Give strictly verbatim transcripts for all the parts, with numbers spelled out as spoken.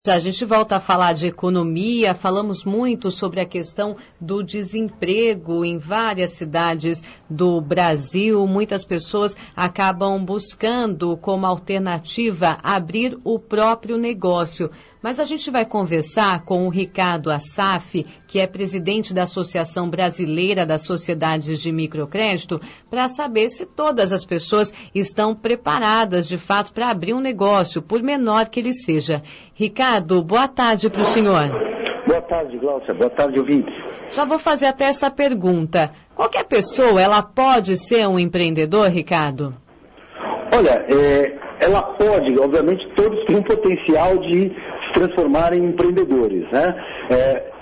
A gente volta a falar de economia, falamos muito sobre a questão do desemprego em várias cidades do Brasil. Muitas pessoas acabam buscando como alternativa abrir o próprio negócio. Mas a gente vai conversar com o Ricardo Assaf, que é presidente da Associação Brasileira das Sociedades de Microcrédito, para saber se todas as pessoas estão preparadas, de fato, para abrir um negócio, por menor que ele seja. Ricardo, boa tarde para o senhor. Boa tarde, Glaucia. Boa tarde, ouvintes. Já vou fazer até essa pergunta. Qualquer pessoa, ela pode ser um empreendedor, Ricardo? Olha, é, ela pode, obviamente, todos têm um potencial de se transformar em empreendedores, né? É,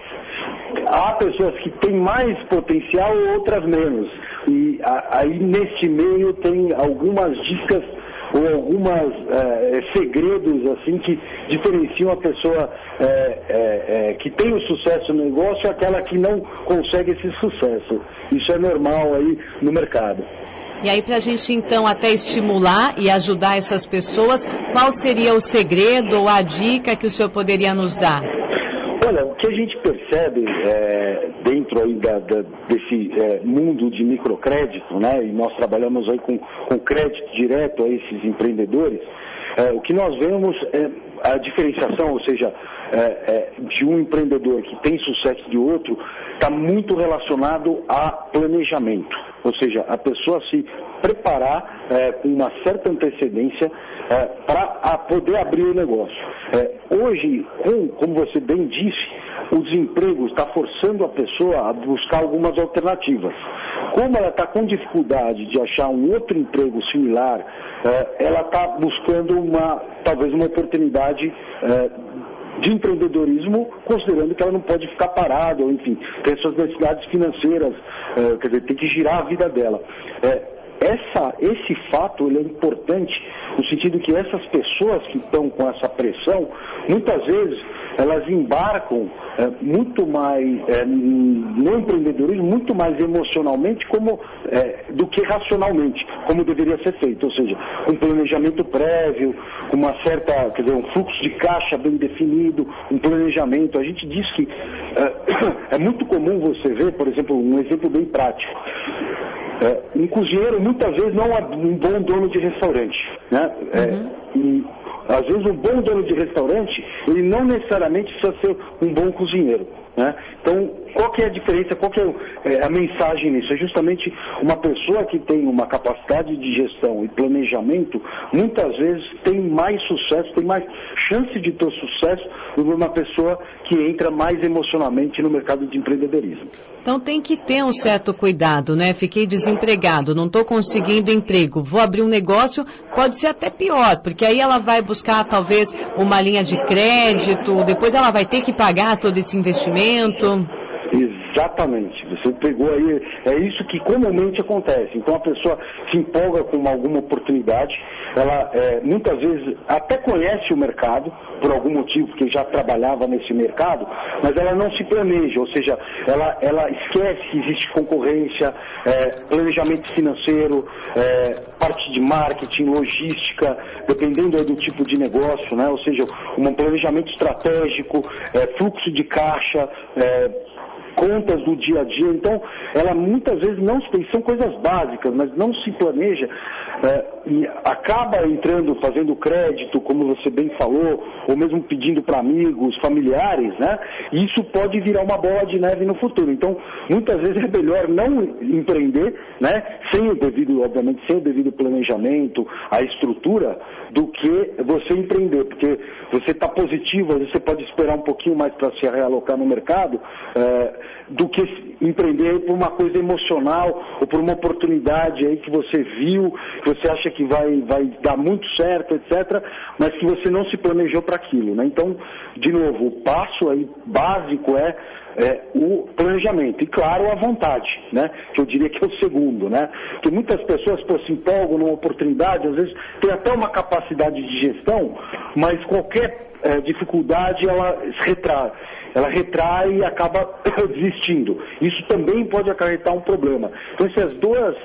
há pessoas que têm mais potencial e outras menos. E a, aí, neste meio, tem algumas dicas ou algumas é, segredos assim que diferenciam a pessoa é, é, é, que tem o sucesso no negócio e aquela que não consegue esse sucesso. Isso é normal aí no mercado. E aí, para a gente, então, até estimular e ajudar essas pessoas, qual seria o segredo ou a dica que o senhor poderia nos dar? Olha, o que a gente percebe é, dentro aí da, da, desse é, mundo de microcrédito, né, e nós trabalhamos aí com, com crédito direto a esses empreendedores, é, o que nós vemos é a diferenciação, ou seja, é, é, de um empreendedor que tem sucesso de outro, está muito relacionado a planejamento, ou seja, a pessoa se preparar é, com uma certa antecedência é, para poder abrir o negócio. É, hoje, com, como você bem disse, o desemprego está forçando a pessoa a buscar algumas alternativas. Como ela está com dificuldade de achar um outro emprego similar, é, ela está buscando uma, talvez uma oportunidade é, de empreendedorismo, considerando que ela não pode ficar parada, ou enfim, tem suas necessidades financeiras, é, quer dizer, tem que girar a vida dela. É, essa, esse fato ele é importante no sentido que essas pessoas que estão com essa pressão, muitas vezes elas embarcam é, muito mais é, no empreendedorismo, muito mais emocionalmente como, é, do que racionalmente, como deveria ser feito, ou seja, um planejamento prévio, com uma certa, quer dizer, um fluxo de caixa bem definido, um planejamento. A gente diz que é, é muito comum você ver, por exemplo, um exemplo bem prático. É, um cozinheiro muitas vezes não é um bom dono de restaurante, né? É, uhum. E às vezes um bom dono de restaurante, ele não necessariamente precisa ser um bom cozinheiro, né? Então, qual que é a diferença, qual que é a mensagem nisso? É justamente uma pessoa que tem uma capacidade de gestão e planejamento, muitas vezes tem mais sucesso, tem mais chance de ter sucesso do que uma pessoa que entra mais emocionalmente no mercado de empreendedorismo. Então tem que ter um certo cuidado, né? Fiquei desempregado, não estou conseguindo emprego, vou abrir um negócio, pode ser até pior, porque aí ela vai buscar talvez uma linha de crédito, depois ela vai ter que pagar todo esse investimento. Exatamente, você pegou aí, é isso que comumente acontece. Então a pessoa se empolga com alguma oportunidade, ela é, muitas vezes até conhece o mercado, por algum motivo, porque já trabalhava nesse mercado, mas ela não se planeja, ou seja, ela, ela esquece que existe concorrência, é, planejamento financeiro, é, parte de marketing, logística, dependendo aí do tipo de negócio, né? Ou seja, um planejamento estratégico, é, fluxo de caixa, é, contas do dia a dia. Então, ela muitas vezes não se tem, são coisas básicas, mas não se planeja é, e acaba entrando, fazendo crédito, como você bem falou, ou mesmo pedindo para amigos, familiares, né? E isso pode virar uma bola de neve no futuro. Então, muitas vezes é melhor não empreender, né? Sem o devido, obviamente, sem o devido planejamento, a estrutura, do que você empreender, porque você está positivo, às vezes você pode esperar um pouquinho mais para se realocar no mercado, é, do que empreender por uma coisa emocional ou por uma oportunidade aí que você viu, que você acha que vai, vai dar muito certo, etcétera, mas que você não se planejou para aquilo, né? Então, de novo, o passo aí básico é, é o planejamento e, claro, a vontade, né? Que eu diria que é o segundo, né? Porque muitas pessoas pô, se empolgam numa oportunidade, às vezes tem até uma capacidade de gestão, mas qualquer é, dificuldade ela se retrai. Ela retrai e acaba desistindo. Isso também pode acarretar um problema. Então, essas duas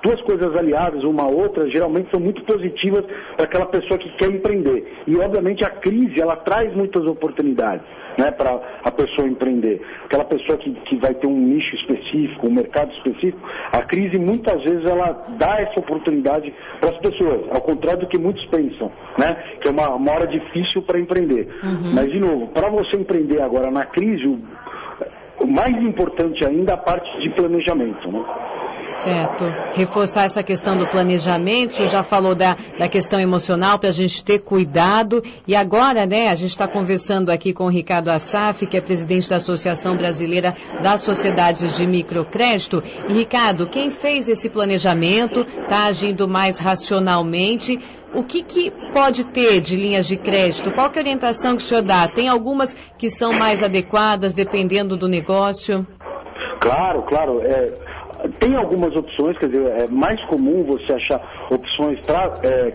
duas coisas aliadas, uma a outra, geralmente são muito positivas para aquela pessoa que quer empreender. E, obviamente, a crise, ela traz muitas oportunidades, né, para a pessoa empreender. Aquela pessoa que, que vai ter um nicho específico, um mercado específico, a crise, muitas vezes, ela dá essa oportunidade para as pessoas, ao contrário do que muitos pensam, né, que é uma, uma hora difícil para empreender. Uhum. Mas, de novo, para você empreender agora na crise, o, o mais importante ainda é a parte de planejamento, né? Certo. Reforçar essa questão do planejamento, já falou da, da questão emocional para a gente ter cuidado. E agora, né, a gente está conversando aqui com o Ricardo Assaf, que é presidente da Associação Brasileira das Sociedades de Microcrédito. E, Ricardo, quem fez esse planejamento está agindo mais racionalmente. O que, que pode ter de linhas de crédito? Qual que é a orientação que o senhor dá? Tem algumas que são mais adequadas, dependendo do negócio? Claro, claro. É... Tem algumas opções, quer dizer, é mais comum você achar opções para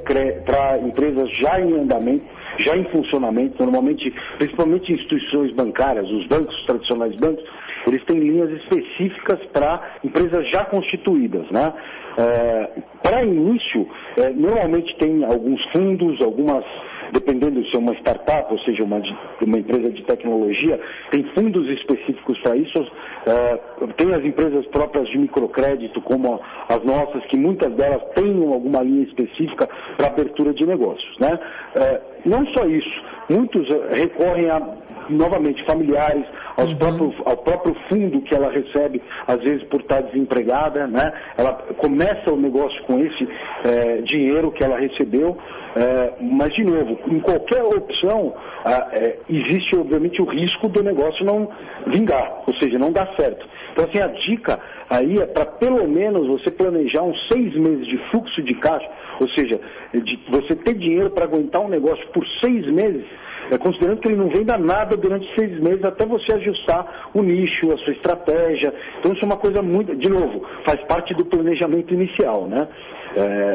é, empresas já em andamento, já em funcionamento, normalmente, principalmente instituições bancárias, os bancos, os tradicionais bancos, eles têm linhas específicas para empresas já constituídas, né? É, para início, é, normalmente tem alguns fundos, algumas, dependendo se é uma startup, ou seja, uma, uma empresa de tecnologia, tem fundos específicos para isso. É, tem as empresas próprias de microcrédito, como as nossas, que muitas delas têm alguma linha específica para abertura de negócios, né? É, não só isso, muitos recorrem a, novamente, familiares, aos uhum. próprios, ao próprio fundo que ela recebe, às vezes por estar desempregada, né? Ela começa o negócio com esse é, dinheiro que ela recebeu, é, mas, de novo, em qualquer opção, é, existe, obviamente, o risco do negócio não vingar, ou seja, não dar certo. Então, assim, a dica aí é para, pelo menos, você planejar uns seis meses de fluxo de caixa, ou seja, de você ter dinheiro para aguentar um negócio por seis meses, é, considerando que ele não venda nada durante seis meses, até você ajustar o nicho, a sua estratégia. Então, isso é uma coisa muito, de novo, faz parte do planejamento inicial, né? É,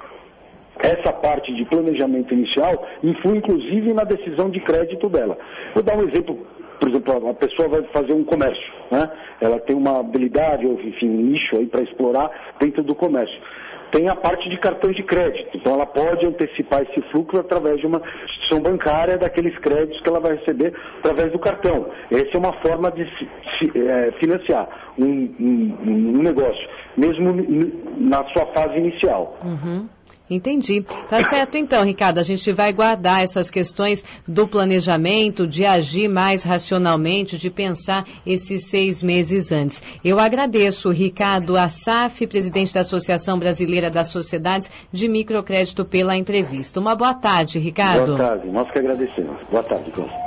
essa parte de planejamento inicial influi, inclusive, na decisão de crédito dela. Vou dar um exemplo. Por exemplo, a pessoa vai fazer um comércio, né? Ela tem uma habilidade, ou enfim, um nicho aí para explorar dentro do comércio. Tem a parte de cartões de crédito, então ela pode antecipar esse fluxo através de uma instituição bancária, daqueles créditos que ela vai receber através do cartão. Essa é uma forma de se, se, é, financiar um, um, um negócio, mesmo na sua fase inicial. Uhum. Entendi. Tá certo então, Ricardo, a gente vai guardar essas questões do planejamento, de agir mais racionalmente, de pensar esses seis meses antes. Eu agradeço, Ricardo Assaf, presidente da Associação Brasileira das Sociedades de Microcrédito, pela entrevista. Uma boa tarde, Ricardo. Boa tarde, nós que agradecemos. Boa tarde, Cláudia.